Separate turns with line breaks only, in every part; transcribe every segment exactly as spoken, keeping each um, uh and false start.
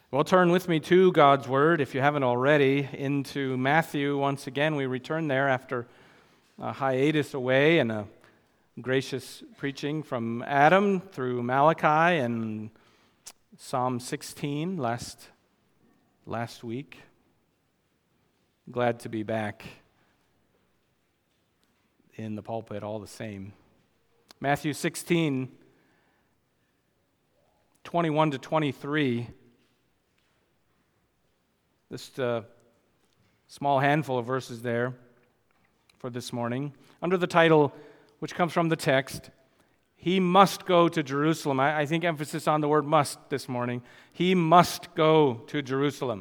Well, turn with me to God's Word, if you haven't already, into Matthew. Once again, we return there after a hiatus away and a gracious preaching from Adam through Malachi and Psalm sixteen last, last week. Glad to be back in the pulpit all the same. Matthew sixteen, twenty-one to twenty-three. Just a small handful of verses there for this morning. Under the title, which comes from the text, He must go to Jerusalem. I, I think emphasis on the word must this morning. He must go to Jerusalem.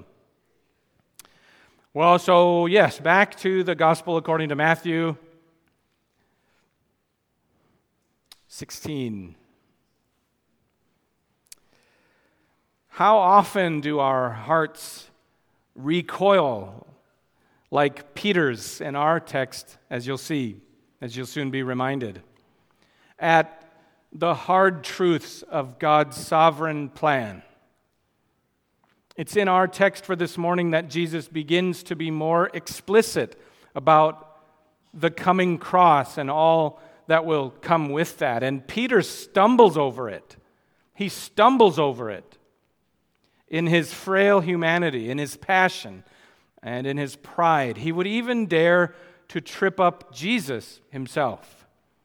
Well, so yes, back to the Gospel according to Matthew sixteen. How often do our hearts recoil like Peter's in our text, as you'll see, as you'll soon be reminded, at the hard truths of God's sovereign plan. It's in our text for this morning that Jesus begins to be more explicit about the coming cross and all that will come with that. And Peter stumbles over it. He stumbles over it in his frail humanity, in his passion, and in his pride. He would even dare to trip up Jesus himself.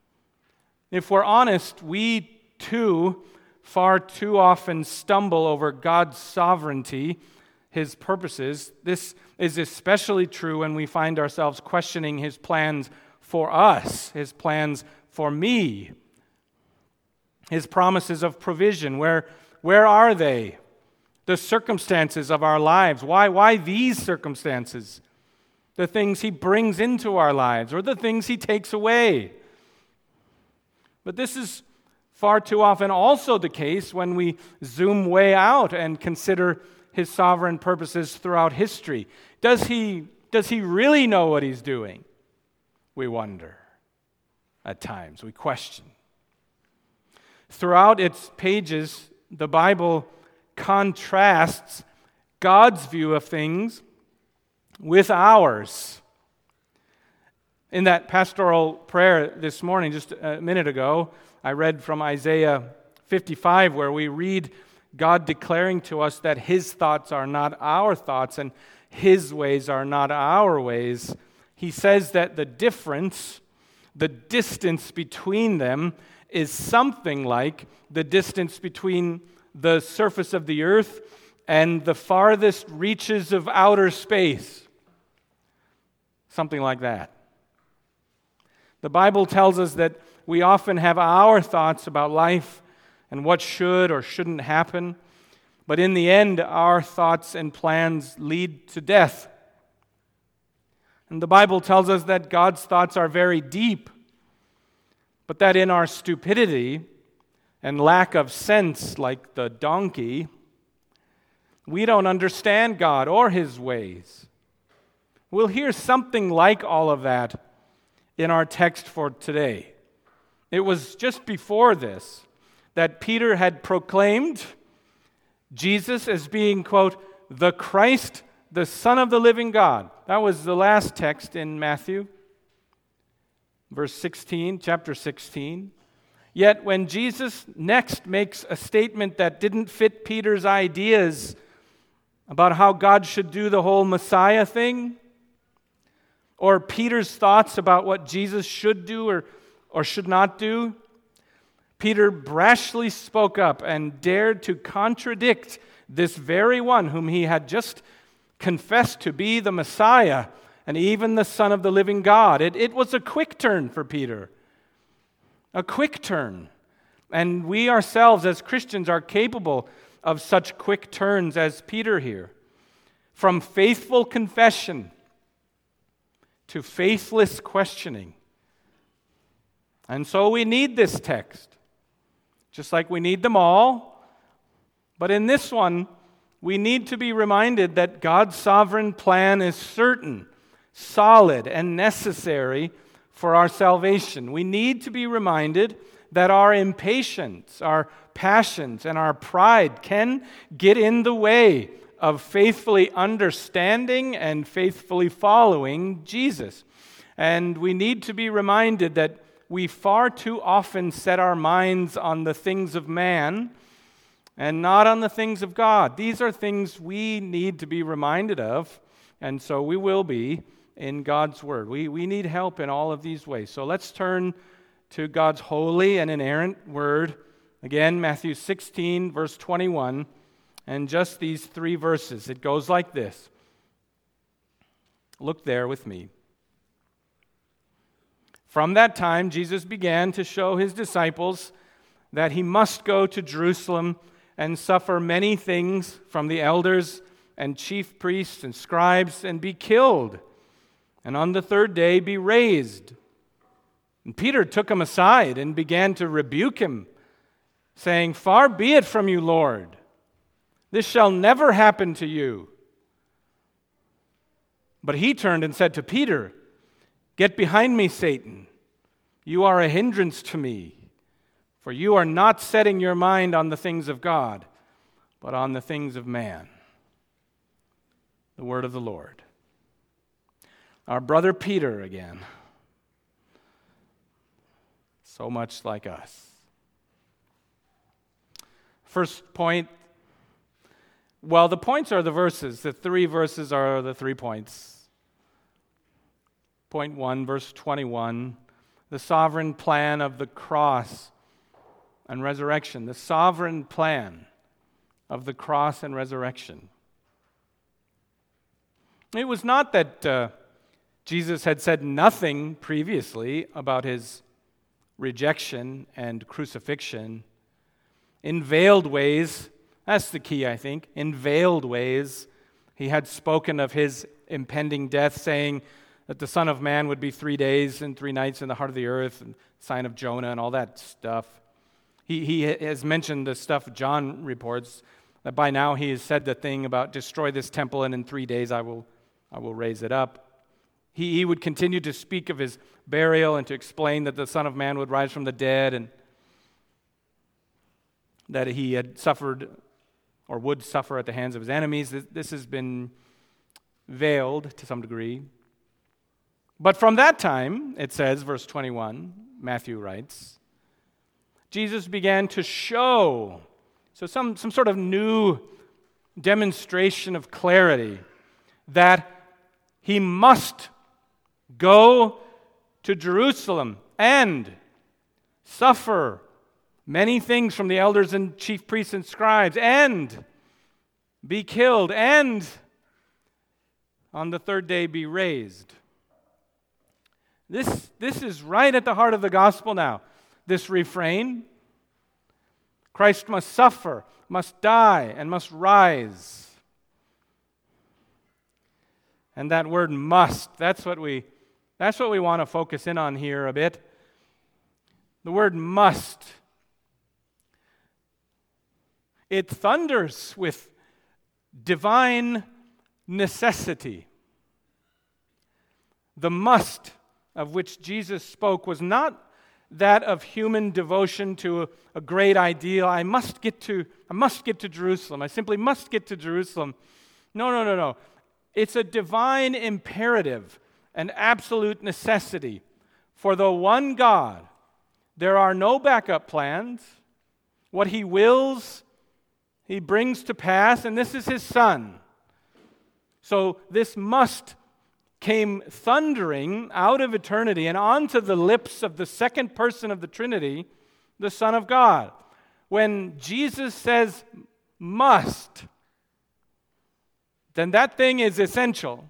If we're honest, we too far too often stumble over God's sovereignty, His purposes. This is especially true when we find ourselves questioning His plans for us, His plans for me, His promises of provision. Where, where are they? The circumstances of our lives. Why, why these circumstances? The things He brings into our lives or the things He takes away. But this is far too often also the case when we zoom way out and consider His sovereign purposes throughout history. Does He, does He really know what He's doing? We wonder at times. We question. Throughout its pages, the Bible contrasts God's view of things with ours. In that pastoral prayer this morning, just a minute ago, I read from Isaiah fifty-five, where we read God declaring to us that His thoughts are not our thoughts and His ways are not our ways. He says that the difference, the distance between them, is something like the distance between the surface of the earth and the farthest reaches of outer space. Something like that. The Bible tells us that we often have our thoughts about life and what should or shouldn't happen, but in the end, our thoughts and plans lead to death. And the Bible tells us that God's thoughts are very deep, but that in our stupidity and lack of sense, like the donkey, we don't understand God or His ways. We'll hear something like all of that in our text for today. It was just before this that Peter had proclaimed Jesus as being, quote, the Christ, the Son of the living God. That was the last text in Matthew, verse sixteen, chapter sixteen. Yet when Jesus next makes a statement that didn't fit Peter's ideas about how God should do the whole Messiah thing, or Peter's thoughts about what Jesus should do or, or should not do, Peter brashly spoke up and dared to contradict this very one whom he had just confessed to be the Messiah and even the Son of the living God. It, it was a quick turn for Peter. A quick turn. And we ourselves as Christians are capable of such quick turns as Peter here. From faithful confession to faithless questioning. And so we need this text, just like we need them all. But in this one, we need to be reminded that God's sovereign plan is certain, solid, and necessary for our salvation. We need to be reminded that our impatience, our passions, and our pride can get in the way of faithfully understanding and faithfully following Jesus. And we need to be reminded that we far too often set our minds on the things of man and not on the things of God. These are things we need to be reminded of, and so we will be in God's Word. We, we need help in all of these ways. So let's turn to God's holy and inerrant Word. Again, Matthew sixteen, verse twenty-one, and just these three verses. It goes like this. Look there with me. From that time, Jesus began to show his disciples that he must go to Jerusalem and suffer many things from the elders and chief priests and scribes and be killed, and on the third day be raised. And Peter took him aside and began to rebuke him, saying, "Far be it from you, Lord. This shall never happen to you." But he turned and said to Peter, "Get behind me, Satan. You are a hindrance to me, for you are not setting your mind on the things of God, but on the things of man." The word of the Lord. Our brother Peter again. So much like us. First point, well, the points are the verses. The three verses are the three points. Point one, verse twenty-one, the sovereign plan of the cross and resurrection. The sovereign plan of the cross and resurrection. It was not that uh, Jesus had said nothing previously about his rejection and crucifixion. In veiled ways, that's the key, I think. In veiled ways, he had spoken of his impending death, saying that the Son of Man would be three days and three nights in the heart of the earth, and sign of Jonah and all that stuff. He, he has mentioned the stuff John reports, that by now he has said the thing about destroy this temple and in three days I will, I will raise it up. He, he would continue to speak of his burial and to explain that the Son of Man would rise from the dead and that he had suffered or would suffer at the hands of his enemies. This, this has been veiled to some degree. But from that time, it says, verse twenty-one, Matthew writes, Jesus began to show, so some, some sort of new demonstration of clarity, that he must go to Jerusalem and suffer many things from the elders and chief priests and scribes, and be killed, and on the third day be raised. This, this is right at the heart of the gospel now. This refrain, Christ must suffer, must die, and must rise. And that word must, that's what we that's what we want to focus in on here a bit. The word must. It thunders with divine necessity. The must of which Jesus spoke was not that of human devotion to a, a great ideal. I must get to, I must get to Jerusalem. I simply must get to Jerusalem. No, no, no, no. It's a divine imperative, an absolute necessity. For the one God, there are no backup plans. What he wills, he brings to pass, and this is his Son. So this must came thundering out of eternity and onto the lips of the second person of the Trinity, the Son of God. When Jesus says must, then that thing is essential,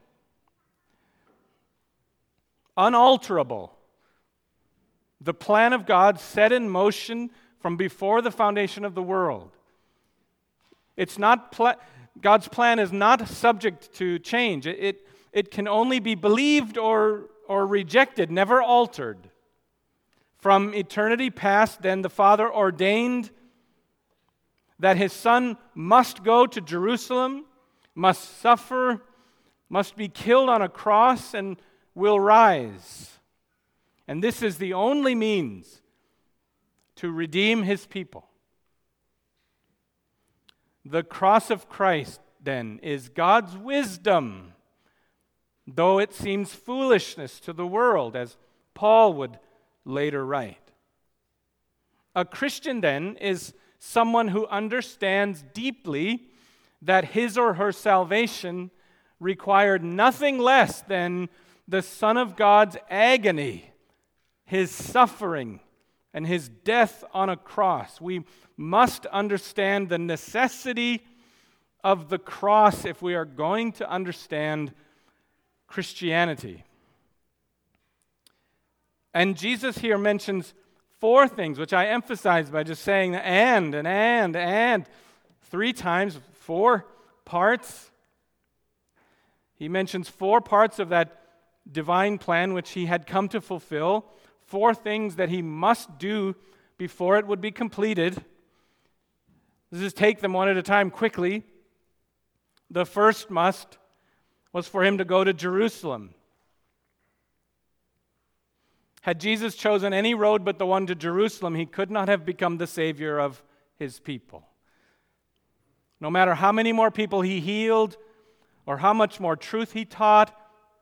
unalterable. The plan of God set in motion from before the foundation of the world. It's not pla- God's plan is not subject to change. It, it It can only be believed or, or rejected, never altered. From eternity past, then the Father ordained that his Son must go to Jerusalem, must suffer, must be killed on a cross, and will rise. And this is the only means to redeem his people. The cross of Christ, then, is God's wisdom, though it seems foolishness to the world, as Paul would later write. A Christian, then, is someone who understands deeply that his or her salvation required nothing less than the Son of God's agony, his suffering, and his death on a cross. We must understand the necessity of the cross if we are going to understand Christianity. And Jesus here mentions four things, which I emphasize by just saying and, and, and, and, three times, four parts. He mentions four parts of that divine plan which he had come to fulfill, four things that he must do before it would be completed. Let's just take them one at a time quickly. The first must was for him to go to Jerusalem. Had Jesus chosen any road but the one to Jerusalem, he could not have become the Savior of his people. No matter how many more people he healed or how much more truth he taught,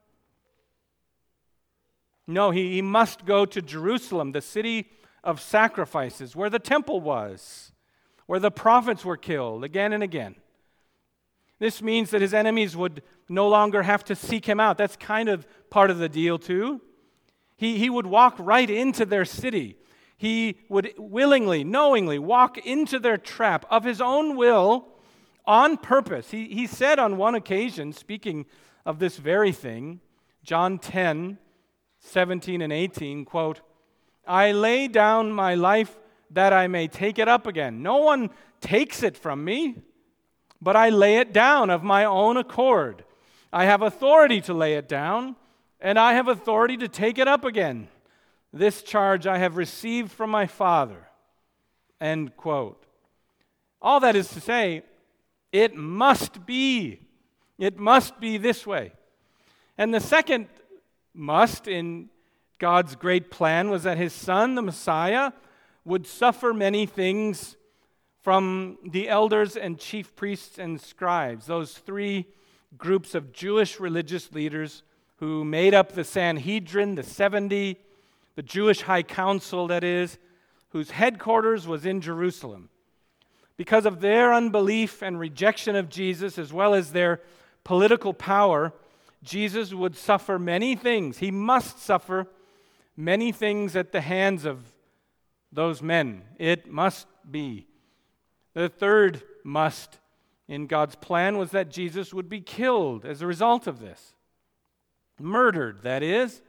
no, he, he must go to Jerusalem, the city of sacrifices, where the temple was, where the prophets were killed again and again. This means that his enemies would no longer have to seek him out. That's kind of part of the deal too. He, he would walk right into their city. He would willingly, knowingly walk into their trap of his own will on purpose. He, he said on one occasion, speaking of this very thing, John ten, seventeen and eighteen, quote, "I lay down my life that I may take it up again. No one takes it from me, but I lay it down of my own accord. I have authority to lay it down, and I have authority to take it up again. This charge I have received from my Father." End quote. All that is to say, it must be. It must be this way. And the second must in God's great plan was that his Son, the Messiah, would suffer many things from the elders and chief priests and scribes, those three groups of Jewish religious leaders who made up the Sanhedrin, the seventy, the Jewish High Council, that is, whose headquarters was in Jerusalem. Because of their unbelief and rejection of Jesus, as well as their political power, Jesus would suffer many things. He must suffer many things at the hands of those men. It must be. The third must in God's plan was that Jesus would be killed as a result of this. Murdered, that is.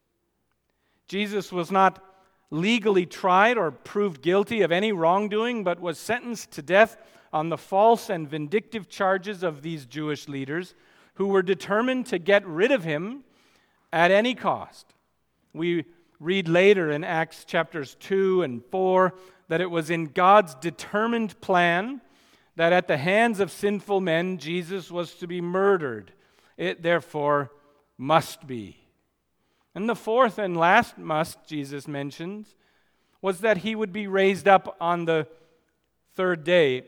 Jesus was not legally tried or proved guilty of any wrongdoing, but was sentenced to death on the false and vindictive charges of these Jewish leaders who were determined to get rid of him at any cost. We read later in Acts chapters two and four that it was in God's determined plan that at the hands of sinful men Jesus was to be murdered. It therefore must be. And the fourth and last must Jesus mentions was that he would be raised up on the third day.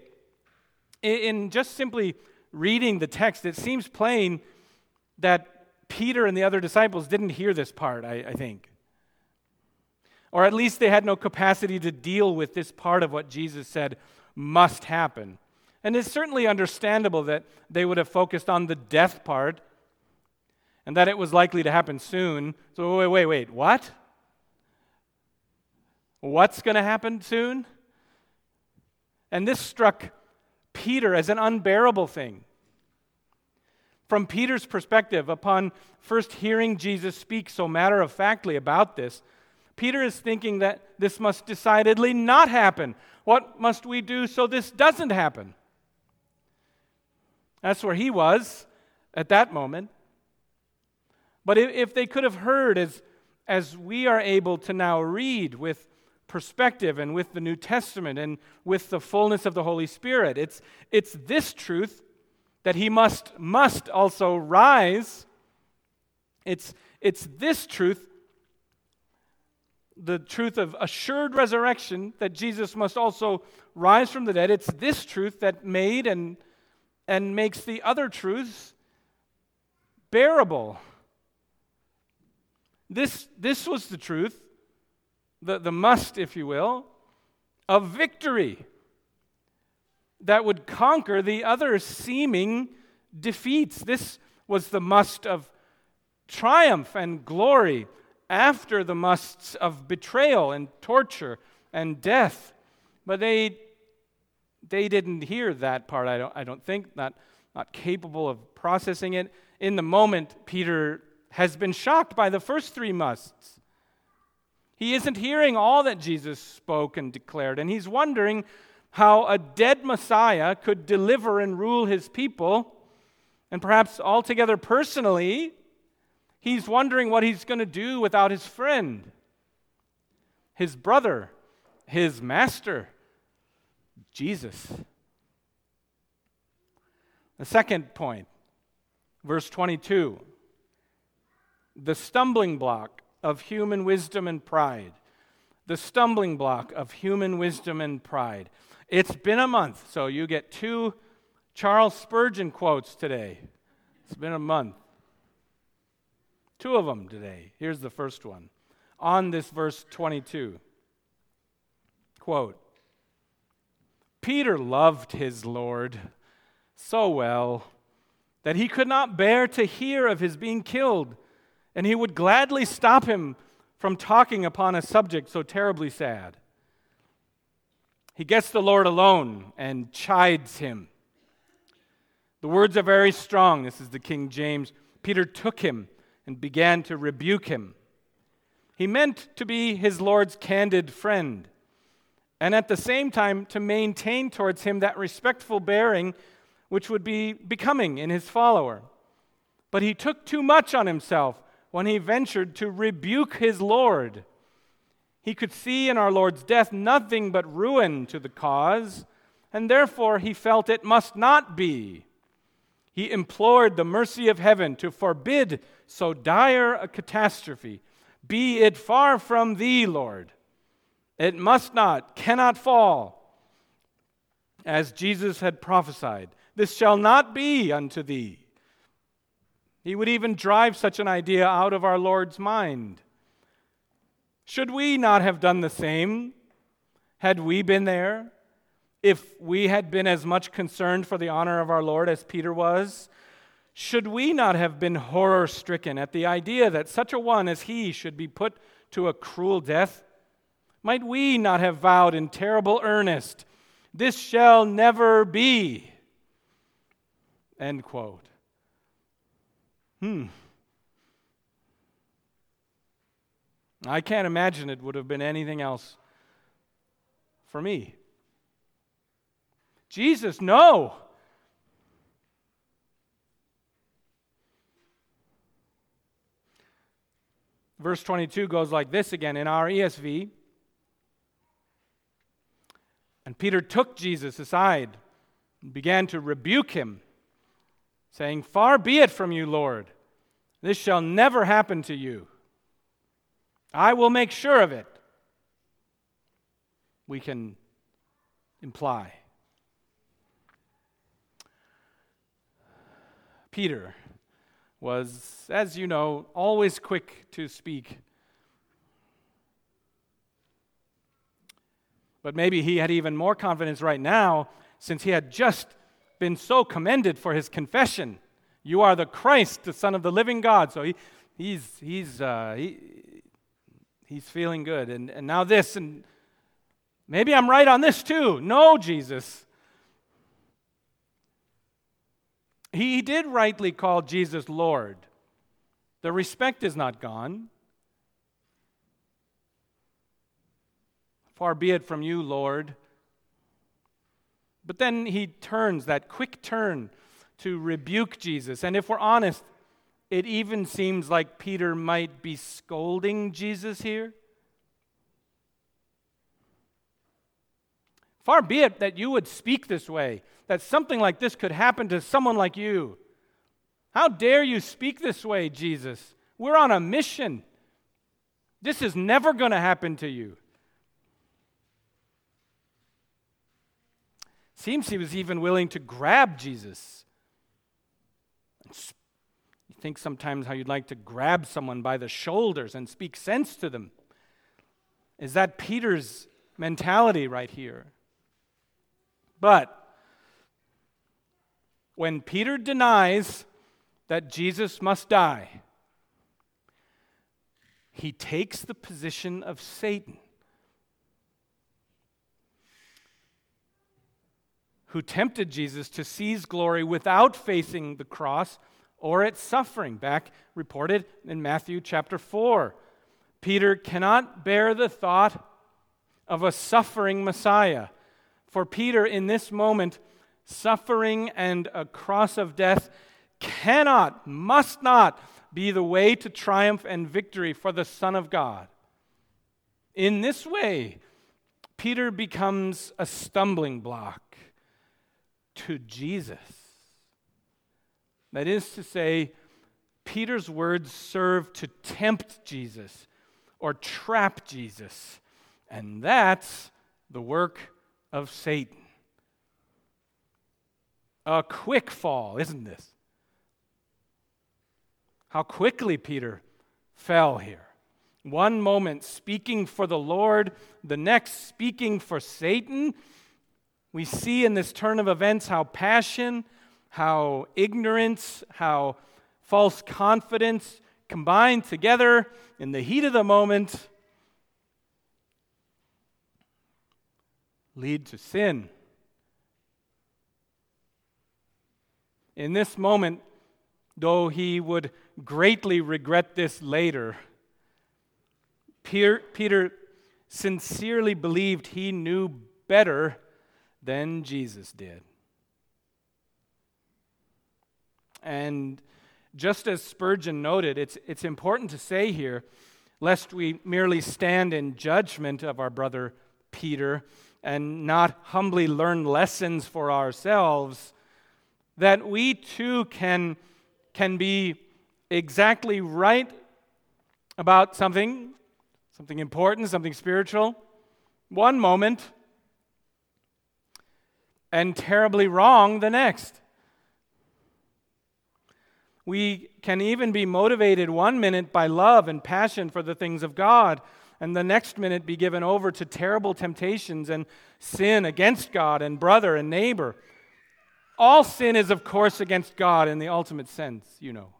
In just simply reading the text, it seems plain that Peter and the other disciples didn't hear this part, I, I think. Or at least they had no capacity to deal with this part of what Jesus said must happen. And it's certainly understandable that they would have focused on the death part and that it was likely to happen soon. So wait, wait, wait, what? What's going to happen soon? And this struck Peter as an unbearable thing. From Peter's perspective, upon first hearing Jesus speak so matter-of-factly about this, Peter is thinking that this must decidedly not happen. What must we do so this doesn't happen? That's where he was at that moment. But if, if they could have heard, as, as we are able to now read with perspective and with the New Testament and with the fullness of the Holy Spirit, it's, it's this truth that he must, must also rise. It's, it's this truth the truth of assured resurrection, that Jesus must also rise from the dead. It's this truth that made and, and makes the other truths bearable. This, this was the truth, the, the must, if you will, of victory that would conquer the other seeming defeats. This was the must of triumph and glory after the musts of betrayal and torture and death. But they they didn't hear that part, I don't I don't think, not, not capable of processing it. In the moment, Peter has been shocked by the first three musts. He isn't hearing all that Jesus spoke and declared, and he's wondering how a dead Messiah could deliver and rule his people, and perhaps altogether personally, he's wondering what he's going to do without his friend, his brother, his master, Jesus. The second point, verse twenty-two, the stumbling block of human wisdom and pride. The stumbling block of human wisdom and pride. It's been a month, so you get two Charles Spurgeon quotes today. It's been a month. Two of them today. Here's the first one. On this verse twenty-two. Quote, Peter loved his Lord so well that he could not bear to hear of his being killed, and he would gladly stop him from talking upon a subject so terribly sad. He gets the Lord alone and chides him. The words are very strong. This is the King James. Peter took him and began to rebuke him. He meant to be his Lord's candid friend, and at the same time to maintain towards him that respectful bearing which would be becoming in his follower. But he took too much on himself when he ventured to rebuke his Lord. He could see in our Lord's death nothing but ruin to the cause, and therefore he felt it must not be. He implored the mercy of heaven to forbid so dire a catastrophe. Be it far from thee, Lord. It must not, cannot fall. As Jesus had prophesied, this shall not be unto thee. He would even drive such an idea out of our Lord's mind. Should we not have done the same had we been there? If we had been as much concerned for the honor of our Lord as Peter was, should we not have been horror-stricken at the idea that such a one as he should be put to a cruel death? Might we not have vowed in terrible earnest, this shall never be? End quote. Hmm. I can't imagine it would have been anything else for me. Jesus, no. Verse twenty-two goes like this again in our E S V. And Peter took Jesus aside and began to rebuke him, saying, Far be it from you, Lord. This shall never happen to you. I will make sure of it. We can imply. Peter was, as you know, always quick to speak. But maybe he had even more confidence right now, since he had just been so commended for his confession. You are the Christ, the Son of the living God. So he, he's he's uh, he, he's feeling good. And, and now this, and maybe I'm right on this too. No, Jesus. He did rightly call Jesus Lord. The respect is not gone. Far be it from you, Lord. But then he turns, that quick turn, to rebuke Jesus. And if we're honest, it even seems like Peter might be scolding Jesus here. Far be it that you would speak this way, that something like this could happen to someone like you. How dare you speak this way, Jesus? We're on a mission. This is never going to happen to you. Seems he was even willing to grab Jesus. You think sometimes how you'd like to grab someone by the shoulders and speak sense to them. Is that Peter's mentality right here? But when Peter denies that Jesus must die, he takes the position of Satan, who tempted Jesus to seize glory without facing the cross or its suffering. Back reported in Matthew chapter four. Peter cannot bear the thought of a suffering Messiah. For Peter, in this moment, suffering and a cross of death cannot, must not be the way to triumph and victory for the Son of God. In this way, Peter becomes a stumbling block to Jesus. That is to say, Peter's words serve to tempt Jesus or trap Jesus, and that's the work of Satan. A quick fall, isn't this? How quickly Peter fell here. One moment speaking for the Lord, the next speaking for Satan. We see in this turn of events how passion, how ignorance, how false confidence combine together in the heat of the moment lead to sin. In this moment, though he would greatly regret this later, Peter, Peter sincerely believed he knew better than Jesus did. And just as Spurgeon noted, it's, it's important to say here, lest we merely stand in judgment of our brother Peter and not humbly learn lessons for ourselves, that we too can, can be exactly right about something, something important, something spiritual, one moment, and terribly wrong the next. We can even be motivated one minute by love and passion for the things of God, and the next minute be given over to terrible temptations and sin against God and brother and neighbor. All sin is, of course, against God in the ultimate sense, you know.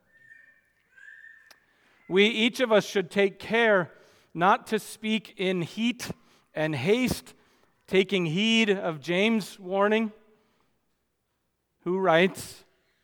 We, each of us, should take care not to speak in heat and haste, taking heed of James' warning, who writes,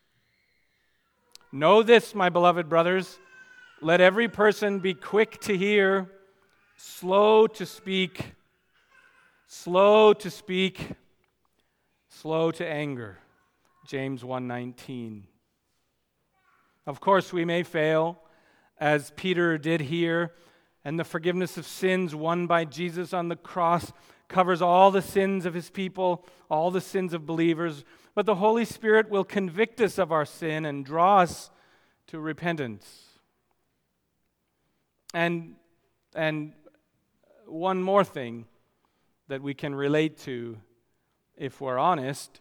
"Know this, my beloved brothers, let every person be quick to hear, slow to speak, slow to speak, slow to anger." James one nineteen. Of course, we may fail, as Peter did here, and the forgiveness of sins won by Jesus on the cross covers all the sins of his people, all the sins of believers, but the Holy Spirit will convict us of our sin and draw us to repentance. And, and one more thing that we can relate to, if we're honest,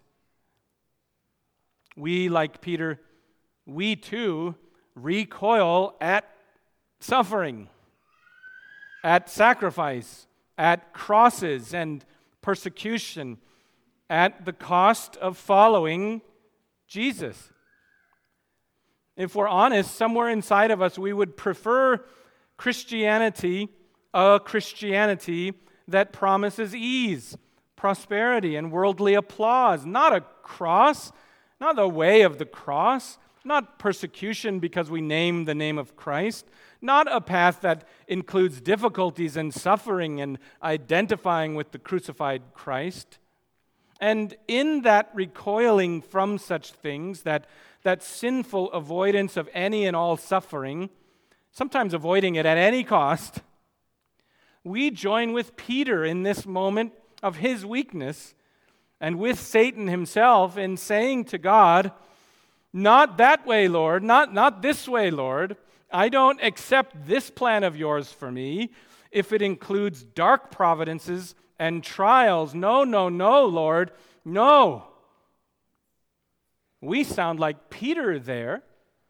we, like Peter, we too recoil at suffering, at sacrifice, at crosses and persecution, at the cost of following Jesus. If we're honest, somewhere inside of us, we would prefer Christianity, a Christianity that promises ease, prosperity, and worldly applause, not a cross, not the way of the cross, not persecution because we name the name of Christ, not a path that includes difficulties and suffering and identifying with the crucified Christ. And in that recoiling from such things, that, that sinful avoidance of any and all suffering, sometimes avoiding it at any cost, we join with Peter in this moment of his weakness and with Satan himself in saying to God, "Not that way, Lord, not, not this way, Lord. I don't accept this plan of yours for me if it includes dark providences and trials. No, no, no, Lord, no. We sound like Peter there.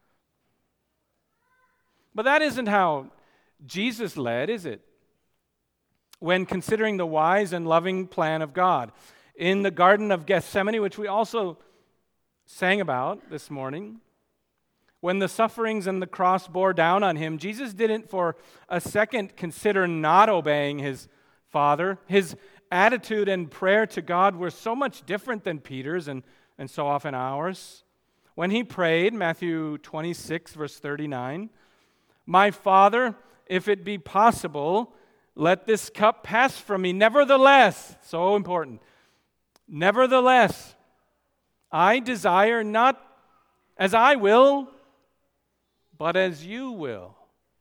But that isn't how Jesus led, is it? When considering the wise and loving plan of God. In the Garden of Gethsemane, which we also sang about this morning, when the sufferings and the cross bore down on him, Jesus didn't for a second consider not obeying his Father. His attitude and prayer to God were so much different than Peter's and, and so often ours. When he prayed, Matthew twenty-six, verse thirty-nine, "My Father, if it be possible, let this cup pass from me. Nevertheless," so important, "nevertheless, I desire not as I will, but as you will."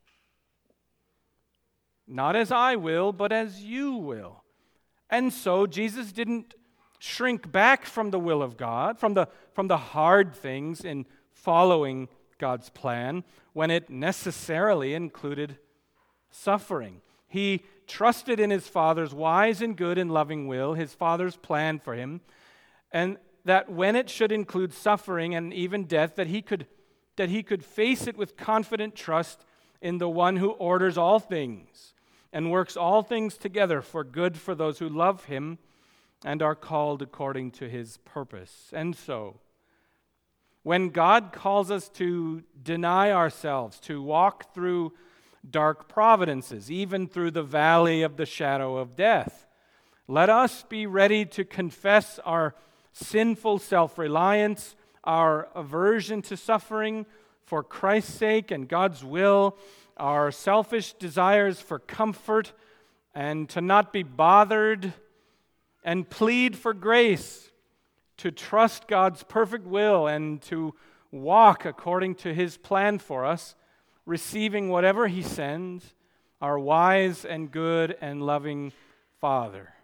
Not as I will, but as you will. And so Jesus didn't shrink back from the will of God, from the, from the hard things in following God's plan, when it necessarily included suffering. He trusted in his Father's wise and good and loving will, his Father's plan for him, and that when it should include suffering and even death, that he could that he could face it with confident trust in the one who orders all things and works all things together for good for those who love him and are called according to his purpose. And so, when God calls us to deny ourselves, to walk through dark providences, even through the valley of the shadow of death, let us be ready to confess our sinful self-reliance, our aversion to suffering for Christ's sake and God's will, our selfish desires for comfort and to not be bothered, and plead for grace to trust God's perfect will and to walk according to his plan for us, receiving whatever he sends, our wise and good and loving Father.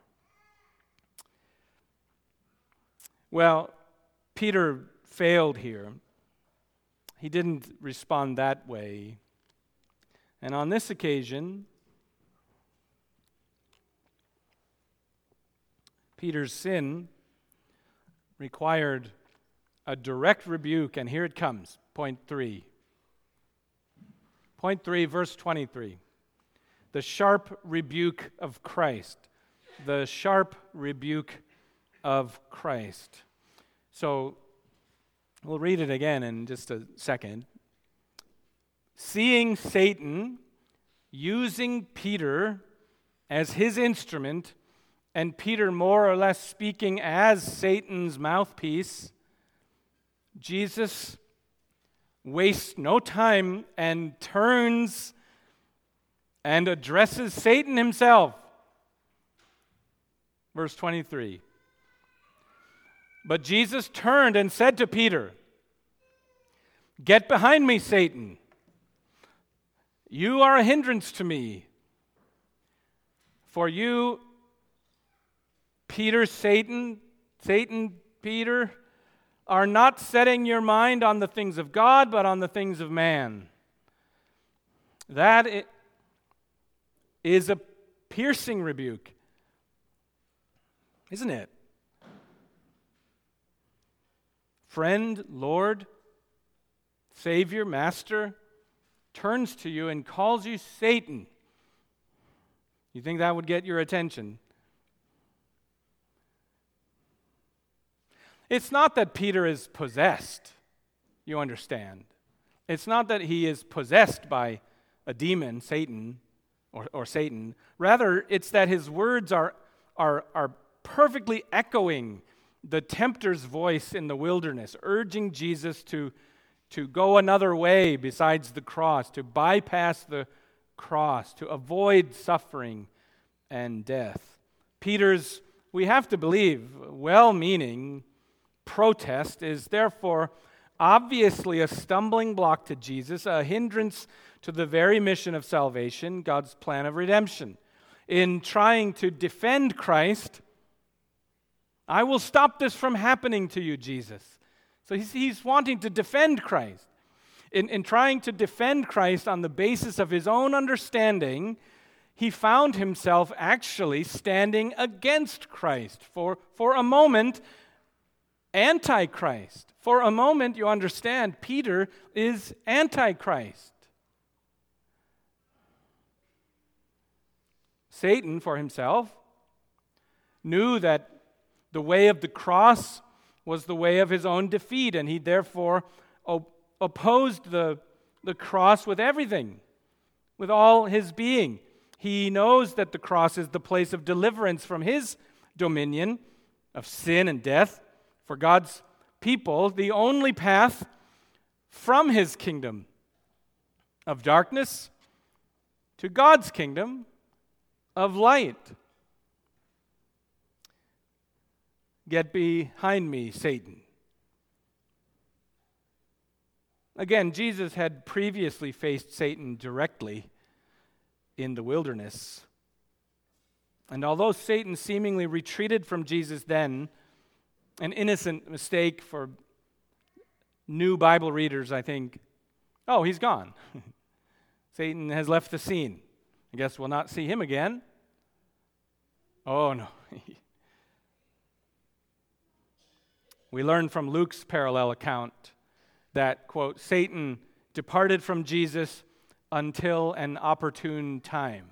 Well, Peter failed here. He didn't respond that way. And on this occasion, Peter's sin required a direct rebuke, and here it comes, point three. Point three, verse twenty-three. The sharp rebuke of Christ. The sharp rebuke of Christ. So, we'll read it again in just a second. Seeing Satan using Peter as his instrument, and Peter more or less speaking as Satan's mouthpiece, Jesus wastes no time and turns and addresses Satan himself. Verse twenty-three. But Jesus turned and said to Peter, "Get behind me, Satan. You are a hindrance to me. For you, Peter, Satan, Satan, Peter, are not setting your mind on the things of God, but on the things of man." That is a piercing rebuke, isn't it? Friend, Lord, Savior, Master turns to you and calls you Satan. You think that would get your attention? It's not that Peter is possessed, you understand. It's not that he is possessed by a demon, Satan, or, or Satan. Rather, it's that his words are, are, are perfectly echoing the tempter's voice in the wilderness, urging Jesus to, to go another way besides the cross, to bypass the cross, to avoid suffering and death. Peter's, we have to believe, well-meaning protest is therefore obviously a stumbling block to Jesus, a hindrance to the very mission of salvation, God's plan of redemption. In trying to defend Christ, I will stop this from happening to you, Jesus. So he's, he's wanting to defend Christ. In, in trying to defend Christ on the basis of his own understanding, he found himself actually standing against Christ. For, for a moment, anti-Christ. For a moment, you understand, Peter is anti-Christ. Satan, for himself, knew that the way of the cross was the way of his own defeat, and he therefore op- opposed the, the cross with everything, with all his being. He knows that the cross is the place of deliverance from his dominion of sin and death. For God's people, the only path from his kingdom of darkness to God's kingdom of light. Get behind me, Satan. Again, Jesus had previously faced Satan directly in the wilderness. And although Satan seemingly retreated from Jesus then, an innocent mistake for new Bible readers, I think, oh, he's gone. Satan has left the scene. I guess we'll not see him again. Oh, no. We learn from Luke's parallel account that, quote, Satan departed from Jesus until an opportune time.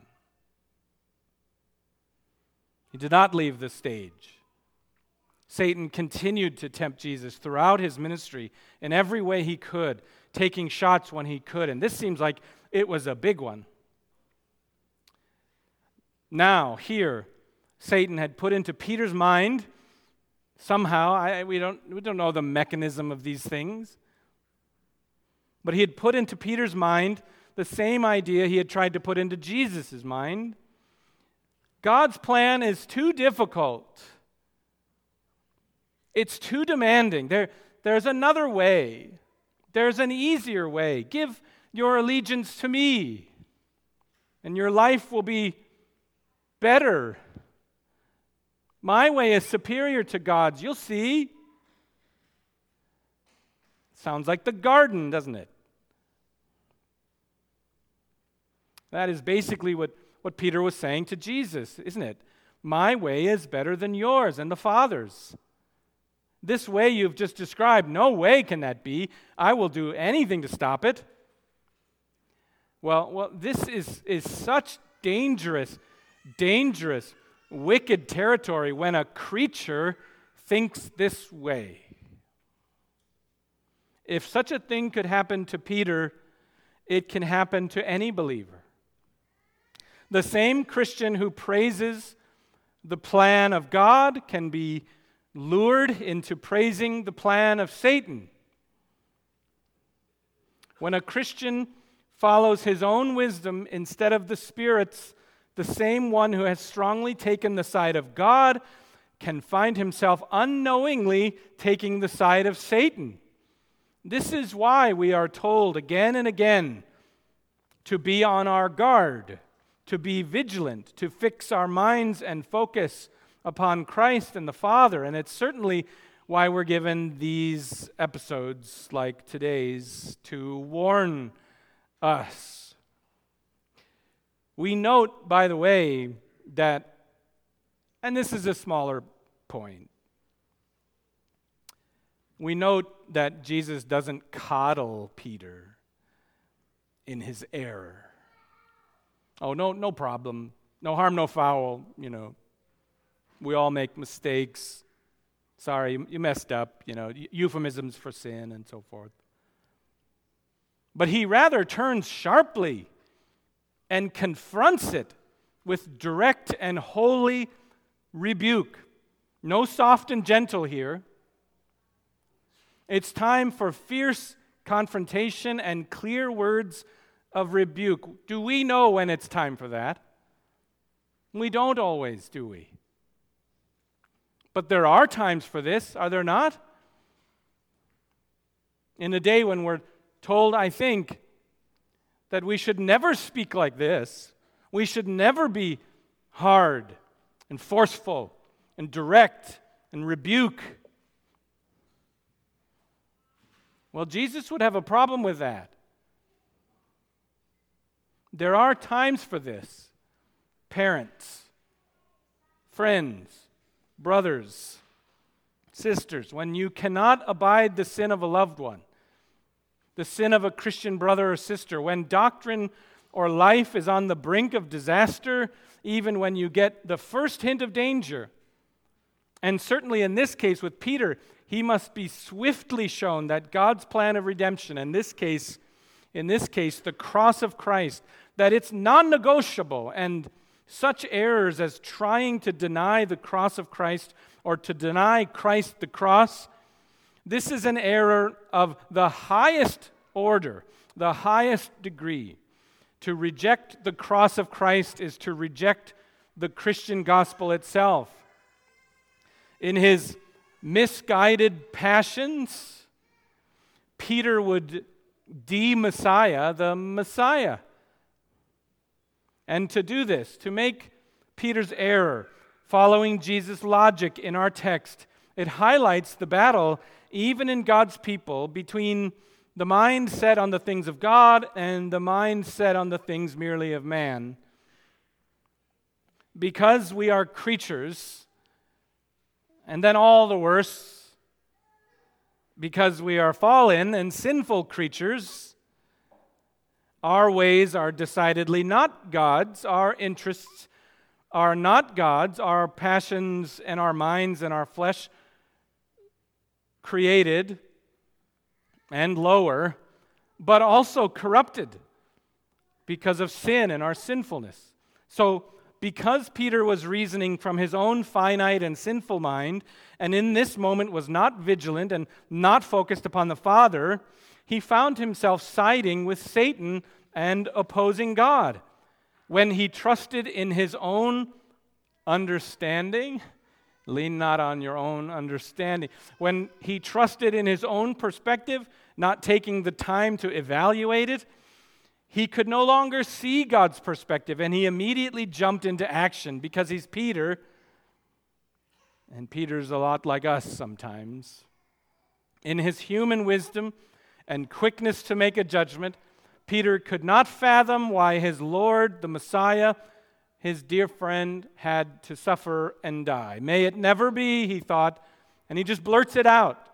He did not leave the stage. Satan continued to tempt Jesus throughout his ministry in every way he could, taking shots when he could, and this seems like it was a big one. Now, here, Satan had put into Peter's mind, somehow, I, we don't, we don't know the mechanism of these things, but he had put into Peter's mind the same idea he had tried to put into Jesus' mind. God's plan is too difficult. It's too demanding. There, there's another way. There's an easier way. Give your allegiance to me, and your life will be better. My way is superior to God's. You'll see. Sounds like the garden, doesn't it? That is basically what, what Peter was saying to Jesus, isn't it? My way is better than yours and the Father's. This way you've just described, no way can that be. I will do anything to stop it. Well, well, this is, is such dangerous, dangerous, wicked territory when a creature thinks this way. If such a thing could happen to Peter, it can happen to any believer. The same Christian who praises the plan of God can be lured into praising the plan of Satan. When a Christian follows his own wisdom instead of the Spirit's, the same one who has strongly taken the side of God can find himself unknowingly taking the side of Satan. This is why we are told again and again to be on our guard, to be vigilant, to fix our minds and focus upon Christ and the Father. And it's certainly why we're given these episodes like today's to warn us. We note, by the way, that, and this is a smaller point, we note that Jesus doesn't coddle Peter in his error. Oh, no, no problem. No harm, no foul, you know. We all make mistakes. Sorry, you messed up, you know, euphemisms for sin and so forth. But he rather turns sharply and confronts it with direct and holy rebuke. No soft and gentle here. It's time for fierce confrontation and clear words of rebuke. Do we know when it's time for that? We don't always, do we? But there are times for this, are there not? In a day when we're told, I think, that we should never speak like this. We should never be hard and forceful and direct and rebuke. Well, Jesus would have a problem with that. There are times for this. Parents, friends, brothers, sisters, when you cannot abide the sin of a loved one, the sin of a Christian brother or sister, when doctrine or life is on the brink of disaster, even when you get the first hint of danger. And certainly in this case with Peter, he must be swiftly shown that God's plan of redemption, in this case, in this case, the cross of Christ, that it's non-negotiable, and such errors as trying to deny the cross of Christ or to deny Christ the cross, this is an error of the highest order, the highest degree. To reject the cross of Christ is to reject the Christian gospel itself. In his misguided passions, Peter would de-Messiah the Messiah. And to do this, to make Peter's error following Jesus' logic in our text, it highlights the battle, even in God's people, between the mind set on the things of God and the mind set on the things merely of man. Because we are creatures, and then all the worse, because we are fallen and sinful creatures, our ways are decidedly not God's. Our interests are not God's. Our passions and our minds and our flesh created and lower, but also corrupted because of sin and our sinfulness. So, because Peter was reasoning from his own finite and sinful mind, and in this moment was not vigilant and not focused upon the Father, he found himself siding with Satan and opposing God. When he trusted in his own understanding, lean not on your own understanding. When he trusted in his own perspective, not taking the time to evaluate it, he could no longer see God's perspective, and he immediately jumped into action because he's Peter, and Peter's a lot like us sometimes. In his human wisdom and quickness to make a judgment, Peter could not fathom why his Lord, the Messiah, his dear friend, had to suffer and die. May it never be, he thought, and he just blurts it out.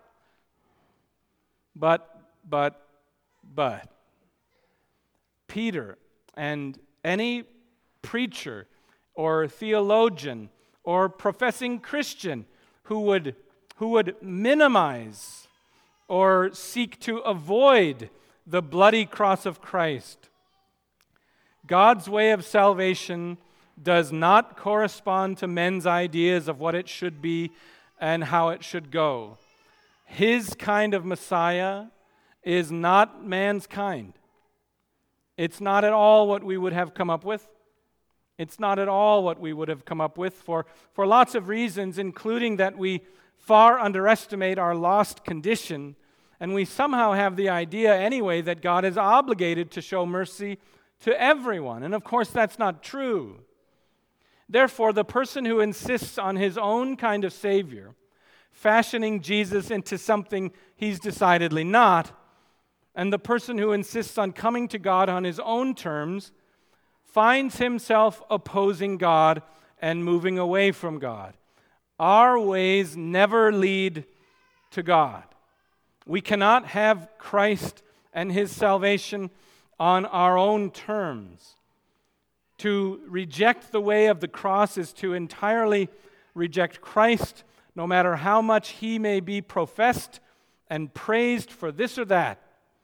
But, but, but, Peter and any preacher or theologian or professing Christian who would, who would minimize or seek to avoid the bloody cross of Christ. God's way of salvation does not correspond to men's ideas of what it should be and how it should go. His kind of Messiah is not man's kind. It's not at all what we would have come up with. It's not at all what we would have come up with for, for lots of reasons, including that we far underestimate our lost condition, and we somehow have the idea anyway that God is obligated to show mercy to everyone. And of course, that's not true. Therefore, the person who insists on his own kind of Savior, fashioning Jesus into something he's decidedly not, and the person who insists on coming to God on his own terms, finds himself opposing God and moving away from God. Our ways never lead to God. We cannot have Christ and his salvation on our own terms. To reject the way of the cross is to entirely reject Christ, no matter how much he may be professed and praised for this or that.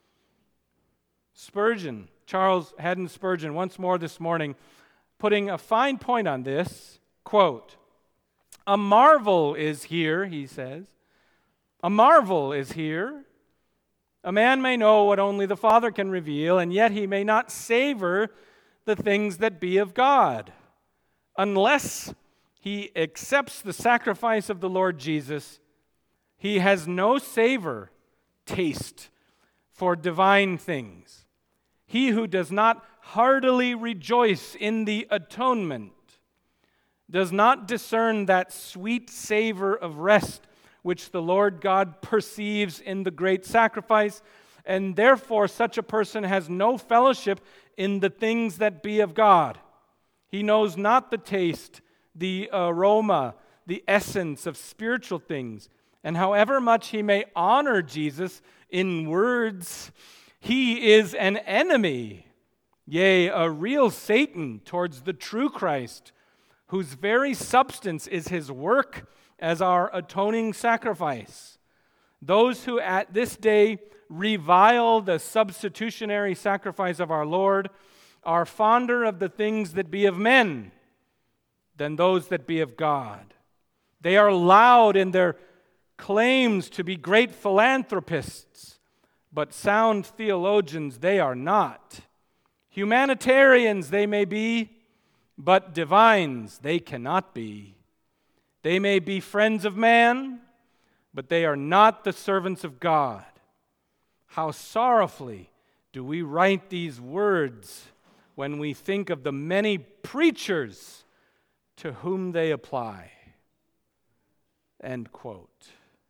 Spurgeon, Charles Haddon Spurgeon, once more this morning, putting a fine point on this, quote, "A marvel is here," he says. "A marvel is here. A man may know what only the Father can reveal, and yet he may not savor the things that be of God. Unless he accepts the sacrifice of the Lord Jesus, he has no savor, taste for divine things. He who does not heartily rejoice in the atonement does not discern that sweet savor of rest which the Lord God perceives in the great sacrifice, and therefore such a person has no fellowship in the things that be of God. He knows not the taste, the aroma, the essence of spiritual things. And however much he may honor Jesus in words, he is an enemy, yea, a real Satan towards the true Christ, whose very substance is his work as our atoning sacrifice. Those who at this day revile the substitutionary sacrifice of our Lord are fonder of the things that be of men than those that be of God. They are loud in their claims to be great philanthropists, but sound theologians they are not. Humanitarians they may be, but divines they cannot be. They may be friends of man, but they are not the servants of God. How sorrowfully do we write these words when we think of the many preachers to whom they apply. End quote.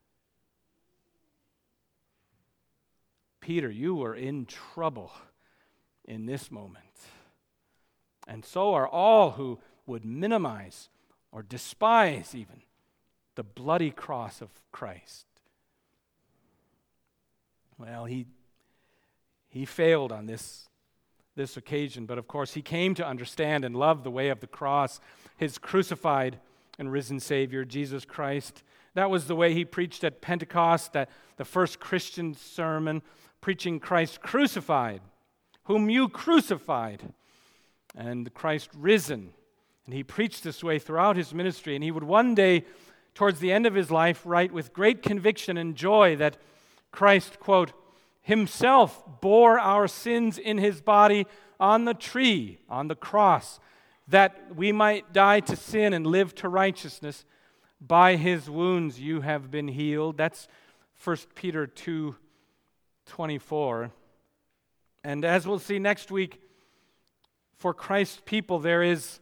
Peter, you were in trouble in this moment. And so are all who would minimize or despise even the bloody cross of Christ. Well, he he failed on this, this occasion, but of course he came to understand and love the way of the cross, his crucified and risen Savior, Jesus Christ. That was the way he preached at Pentecost, that the first Christian sermon, preaching Christ crucified, whom you crucified, and Christ risen. And he preached this way throughout his ministry, and he would one day, towards the end of his life, write with great conviction and joy that Christ, quote, himself bore our sins in his body on the tree, on the cross, that we might die to sin and live to righteousness. By his wounds you have been healed. That's First Peter two twenty-four. And as we'll see next week, for Christ's people there is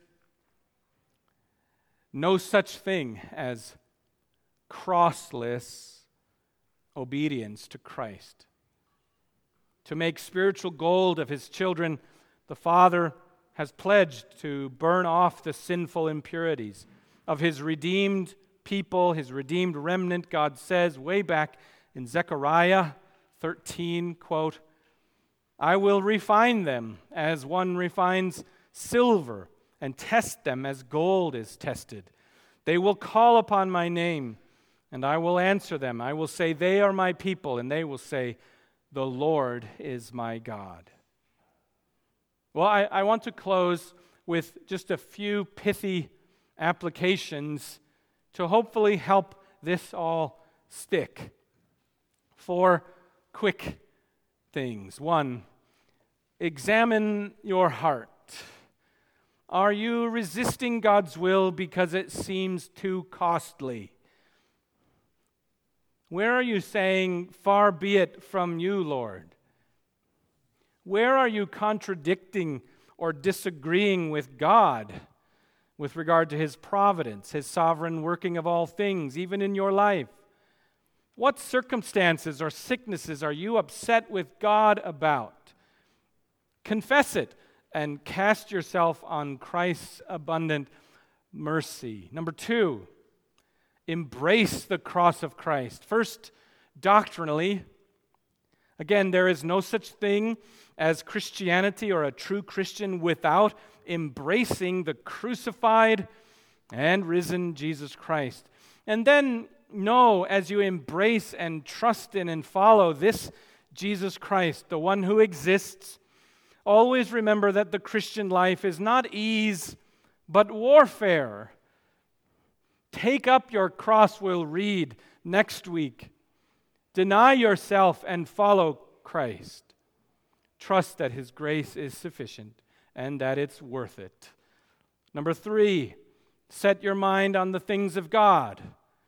no such thing as crossless obedience to Christ. To make spiritual gold of his children, the Father has pledged to burn off the sinful impurities of his redeemed people, his redeemed remnant. God says way back in Zechariah thirteen, quote, I will refine them as one refines silver and test them as gold is tested. They will call upon my name, and I will answer them. I will say, they are my people, and they will say, the Lord is my God. Well, I, I want to close with just a few pithy applications to hopefully help this all stick. Four quick things. One, examine your heart. Are you resisting God's will because it seems too costly? Where are you saying, far be it from you, Lord? Where are you contradicting or disagreeing with God with regard to his providence, his sovereign working of all things, even in your life? What circumstances or sicknesses are you upset with God about? Confess it and cast yourself on Christ's abundant mercy. Number two, embrace the cross of Christ. First, doctrinally, again, there is no such thing as Christianity or a true Christian without embracing the crucified and risen Jesus Christ. And then know, as you embrace and trust in and follow this Jesus Christ, the one who exists, always remember that the Christian life is not ease, but warfare. Take up your cross, we'll read next week. Deny yourself and follow Christ. Trust that his grace is sufficient and that it's worth it. Number three, set your mind on the things of God.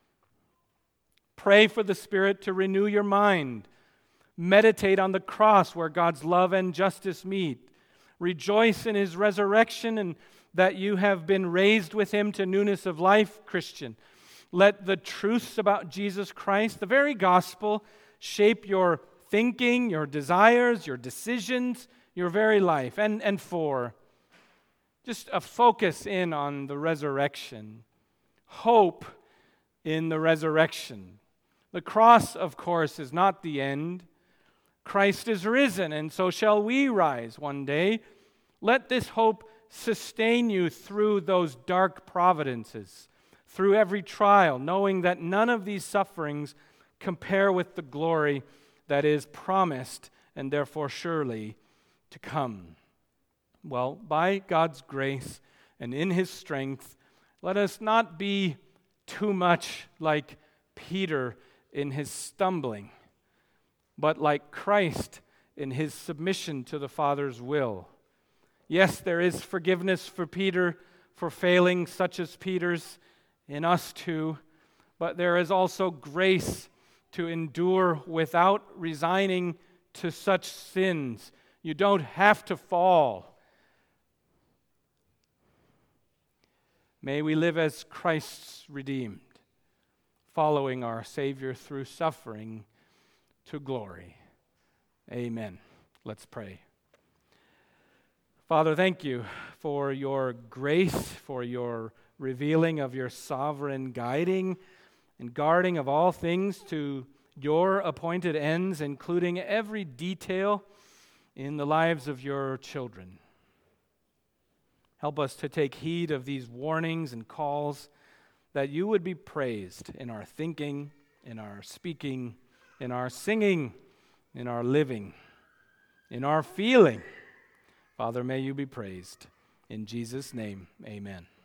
Pray for the Spirit to renew your mind. Meditate on the cross where God's love and justice meet. Rejoice in his resurrection and that you have been raised with him to newness of life, Christian. Let the truths about Jesus Christ, the very gospel, shape your thinking, your desires, your decisions, your very life. And, and four, just a focus in on the resurrection. Hope in the resurrection. The cross, of course, is not the end. Christ is risen, and so shall we rise one day. Let this hope sustain you through those dark providences, through every trial, knowing that none of these sufferings compare with the glory that is promised and therefore surely to come. Well, by God's grace and in His strength, let us not be too much like Peter in his stumbling, but like Christ in His submission to the Father's will. Yes, there is forgiveness for Peter for failing such as Peter's, in us too, but there is also grace to endure without resigning to such sins. You don't have to fall. May we live as Christ's redeemed, following our Savior through suffering to glory. Amen. Let's pray. Father, thank you for your grace, for your revealing of your sovereign guiding and guarding of all things to your appointed ends, including every detail in the lives of your children. Help us to take heed of these warnings and calls, that you would be praised in our thinking, in our speaking, in our singing, in our living, in our feeling. Father, may you be praised. In Jesus' name, amen.